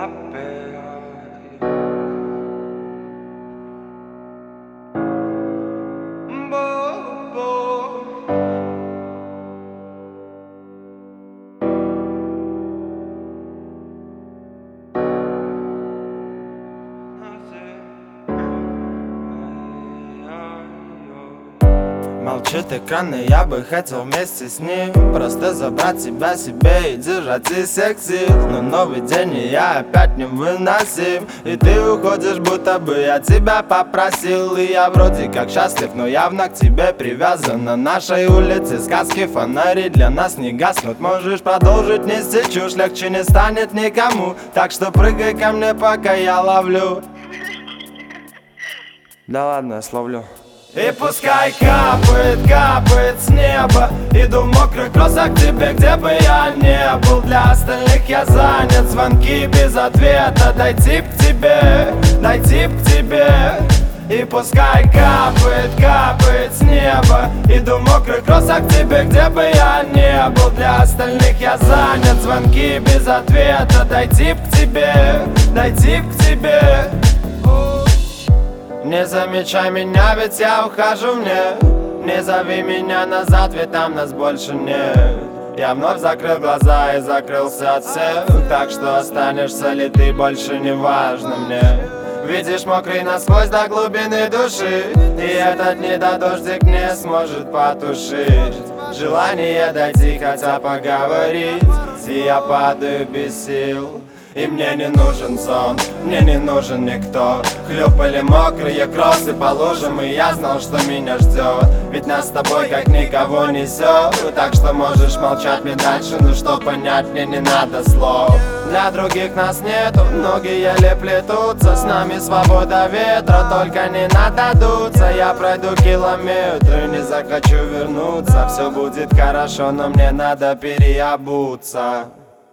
Молчит экран, и я бы хотел вместе с ним просто забрать тебя себе и держать из всех сил. Но новый день, и я опять невыносим, и ты уходишь, будто бы я тебя попросил. И я вроде как счастлив, но явно к тебе привязан. На нашей улице сказки, фонари для нас не гаснут. Можешь продолжить нести чушь, легче не станет никому. Так что прыгай ко мне, пока я ловлю. Да ладно, я словлю. И пускай капает, капает с неба. Иду в мокрых кроссах к тебе, где бы я не был. Для остальных я занят, звонки без ответа. Дойти к тебе, дойти к тебе. И пускай капает, капает с неба. Иду в мокрых кроссах к тебе, где бы я не был. Для остальных я занят, звонки без ответа. Дойти к тебе, дойти к тебе. Не замечай меня, ведь я ухожу мне. Не зови меня назад, ведь там нас больше нет. Я вновь закрыл глаза и закрылся от всех. Так что останешься ли ты, больше не важно мне. Видишь, мокрый насквозь до глубины души, и этот недодождик не сможет потушить желание дойти, хотя поговорить. И я падаю без сил. И мне не нужен сон, мне не нужен никто. Хлюпали мокрые кроссы по лужам, и я знал, что меня ждет. Ведь нас с тобой как никого несет. Так что можешь молчать мне дальше, но что понять мне не надо слов. Для других нас нету, ноги еле плетутся. С нами свобода ветра, только не надо дуться. Я пройду километры, не захочу вернуться. Все будет хорошо, но мне надо переобуться.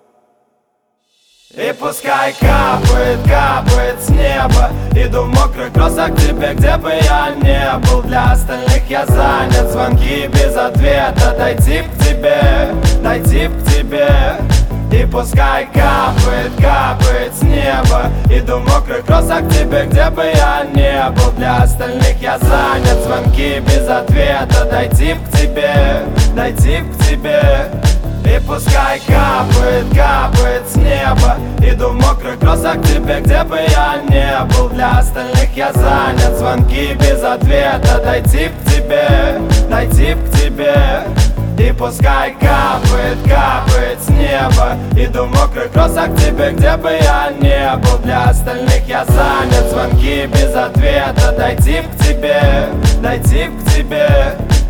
И пускай капает, капает с неба. Иду в мокрых кроссах к тебе, где бы я не был. Для остальных я занят, звонки без ответа. Дойти к тебе, дойти к тебе. И пускай капает, капает с неба. Иду в мокрых кроссах к тебе, где бы я не был. Для остальных я занят, звонки без ответа. Дойти к тебе, дойти к тебе. И пускай капает, капает с неба. Иду в мокрых кроссах к тебе, где бы я не был. Для остальных я занят, звонки без ответа. Дойти к тебе, дойти к тебе. И пускай капает, капает с неба. Иду в мокрых кроссах к тебе, где бы я не был. Для остальных я занят, звонки без ответа. Дойти к тебе, дойти к тебе.